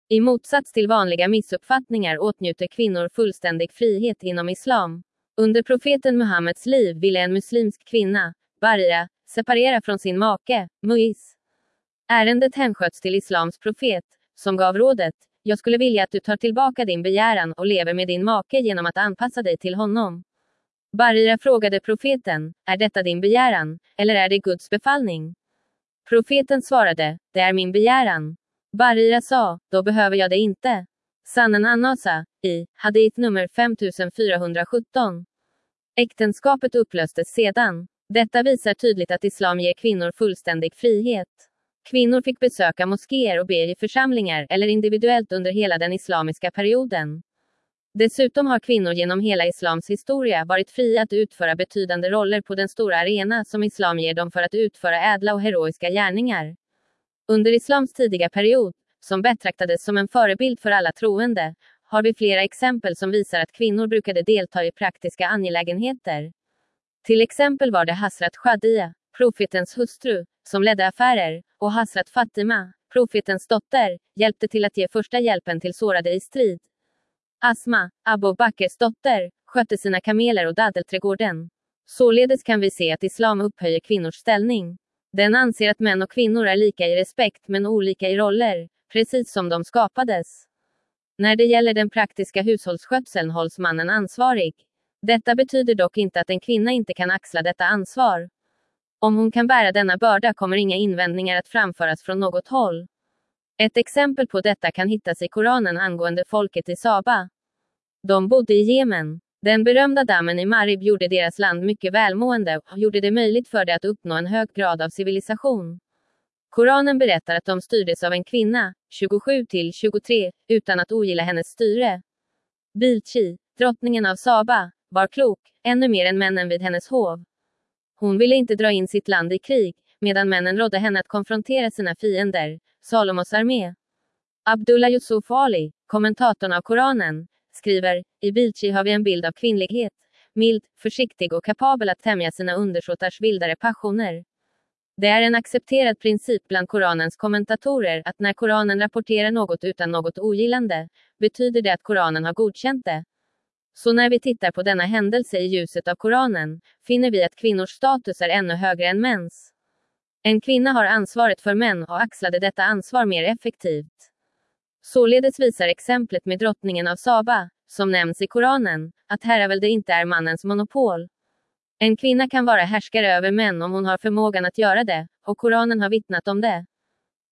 I motsats till vanliga missuppfattningar åtnjuter kvinnor fullständig frihet inom islam. Under profeten Muhammeds liv ville en muslimsk kvinna, Barira, separera från sin make, Muiz. Ärendet hänsköts till islams profet, som gav rådet: jag skulle vilja att du tar tillbaka din begäran och lever med din make genom att anpassa dig till honom. Barira frågade profeten: är detta din begäran, eller är det Guds befallning? Profeten svarade: det är min begäran. Barira sa: då behöver jag det inte. Sannen Annasa, i hadith nummer 5417. Äktenskapet upplöstes sedan. Detta visar tydligt att islam ger kvinnor fullständig frihet. Kvinnor fick besöka moskéer och be i församlingar eller individuellt under hela den islamiska perioden. Dessutom har kvinnor genom hela islams historia varit fria att utföra betydande roller på den stora arena som islam ger dem för att utföra ädla och heroiska gärningar. Under islams tidiga period, som betraktades som en förebild för alla troende, har vi flera exempel som visar att kvinnor brukade delta i praktiska angelägenheter. Till exempel var det Hazrat Khadija, profetens hustru, som ledde affärer, och Hazrat Fatima, profetens dotter, hjälpte till att ge första hjälpen till sårade i strid. Asma, Abu Bakrs dotter, skötte sina kameler och dadelträdgården. Således kan vi se att islam upphöjer kvinnors ställning. Den anser att män och kvinnor är lika i respekt men olika i roller, precis som de skapades. När det gäller den praktiska hushållsskötseln hålls mannen ansvarig. Detta betyder dock inte att en kvinna inte kan axla detta ansvar. Om hon kan bära denna börda kommer inga invändningar att framföras från något håll. Ett exempel på detta kan hittas i Koranen angående folket i Saba. De bodde i Jemen. Den berömda dammen i Marib gjorde deras land mycket välmående och gjorde det möjligt för det att uppnå en hög grad av civilisation. Koranen berättar att de styrdes av en kvinna, 27-23, utan att ogilla hennes styre. Bilchi, drottningen av Saba, var klok, ännu mer än männen vid hennes hov. Hon ville inte dra in sitt land i krig, medan männen rådde henne att konfrontera sina fiender, Salomos armé. Abdullah Yusuf Ali, kommentatorn av Koranen, skriver: i Bilchi har vi en bild av kvinnlighet, mild, försiktig och kapabel att tämja sina undersåtars vildare passioner. Det är en accepterad princip bland Koranens kommentatorer att när Koranen rapporterar något utan något ogillande, betyder det att Koranen har godkänt det. Så när vi tittar på denna händelse i ljuset av Koranen, finner vi att kvinnors status är ännu högre än mäns. En kvinna har ansvaret för män och axlade detta ansvar mer effektivt. Således visar exemplet med drottningen av Saba, som nämns i Koranen, att herravälde inte är mannens monopol. En kvinna kan vara härskare över män om hon har förmågan att göra det, och Koranen har vittnat om det.